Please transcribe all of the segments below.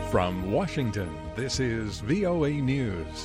From Washington, this is VOA News.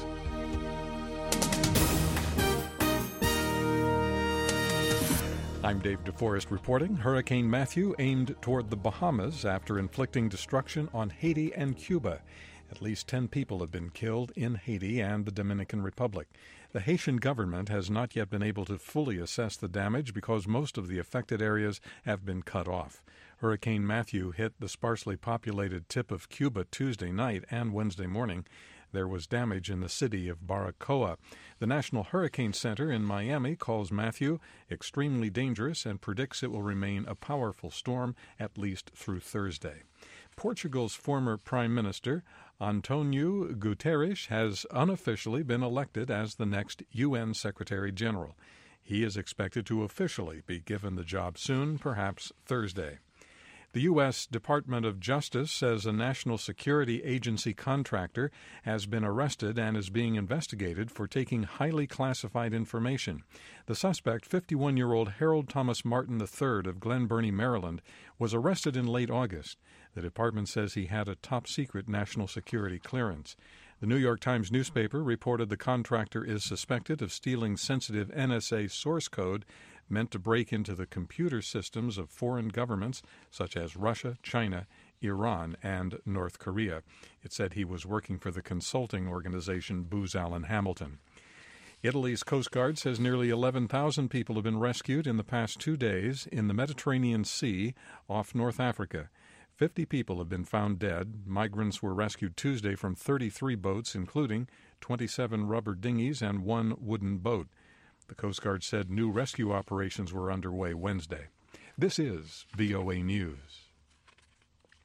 I'm Dave DeForest reporting. Hurricane Matthew aimed toward the Bahamas after inflicting destruction on Haiti and Cuba. At least 10 people have been killed in Haiti and the Dominican Republic. The Haitian government has not yet been able to fully assess the damage because most of the affected areas have been cut off. Hurricane Matthew hit the sparsely populated tip of Cuba Tuesday night and Wednesday morning. There was damage in the city of Baracoa. The National Hurricane Center in Miami calls Matthew extremely dangerous and predicts it will remain a powerful storm at least through Thursday. Portugal's former Prime Minister, Antonio Guterres, has unofficially been elected as the next UN Secretary General. He is expected to officially be given the job soon, perhaps Thursday. The U.S. Department of Justice says a National Security Agency contractor has been arrested and is being investigated for taking highly classified information. The suspect, 51-year-old Harold Thomas Martin III of Glen Burnie, Maryland, was arrested in late August. The department says he had a top-secret national security clearance. The New York Times newspaper reported the contractor is suspected of stealing sensitive NSA source code meant to break into the computer systems of foreign governments such as Russia, China, Iran, and North Korea. It said he was working for the consulting organization Booz Allen Hamilton. Italy's Coast Guard says nearly 11,000 people have been rescued in the past 2 days in the Mediterranean Sea off North Africa. 50 people have been found dead. Migrants were rescued Tuesday from 33 boats, including 27 rubber dinghies and 1 wooden boat. The Coast Guard said new rescue operations were underway Wednesday. This is VOA News.